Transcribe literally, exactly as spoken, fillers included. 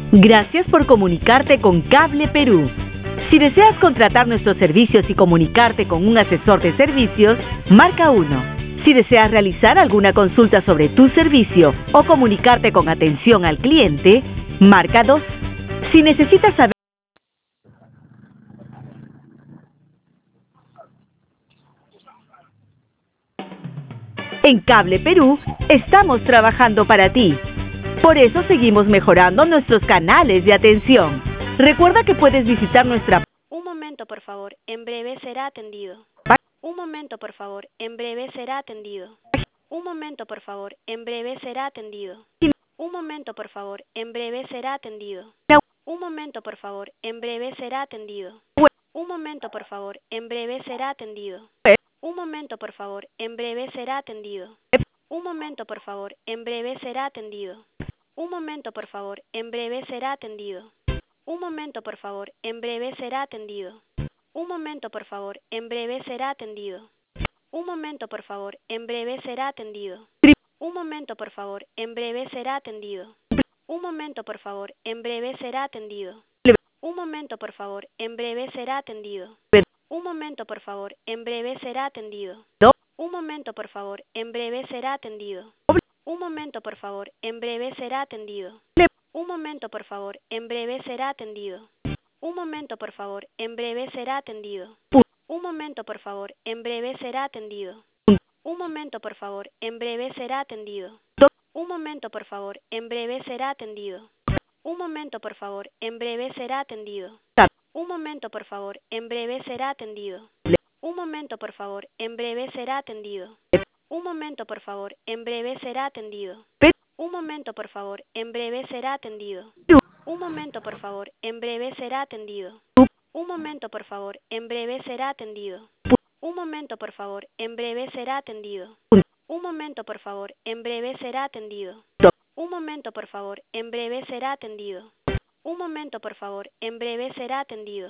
Gracias por comunicarte con Cable Perú. Si deseas contratar nuestros servicios y comunicarte con un asesor de servicios, marca uno. Si deseas realizar alguna consulta sobre tu servicio o comunicarte con atención al cliente, marca dos. Si necesitas saber En Cable Perú, estamos trabajando para ti. Por eso seguimos mejorando nuestros canales de atención. Recuerda que puedes visitar nuestra... Un momento, por favor. En breve será atendido. Un momento, por favor. En breve será atendido. Un momento, por favor. En breve será atendido. Un momento, por favor. En breve será atendido. Un momento, por favor. En breve será atendido. Un momento, por favor. En breve será atendido. Un momento, por favor. En breve será atendido. Un momento, por favor. En breve será atendido. Un momento, por favor. En breve será atendido. Un momento, por favor. En breve será atendido. Un momento, por favor. En breve será atendido. Un momento, por favor. En breve será atendido. Un momento, por favor. En breve será atendido. Un momento, por favor. En breve será atendido. Un momento, por favor. En breve será atendido. Un momento, por favor. En breve será atendido. Un momento, por favor. En breve será atendido. Un momento, por favor. En breve será atendido. Un momento, por favor. En breve será atendido. Un momento, por favor. En breve será atendido. Un momento, por favor. En breve será atendido. Un momento, por favor. En breve será atendido. Un momento, por favor. En breve será atendido. Un momento, por favor. En breve será atendido. Un momento, por favor. En breve será atendido. Un momento, por favor. En breve será atendido. Un momento, por favor. En breve será atendido. Un momento, por favor. En breve será atendido. Un momento, por favor. En breve será atendido. Un momento, por favor. En breve será atendido. Un momento, por favor. En breve será atendido. Un momento, por favor. En breve será atendido. Un momento, por favor. En breve será atendido. Un momento, por favor. En breve será atendido.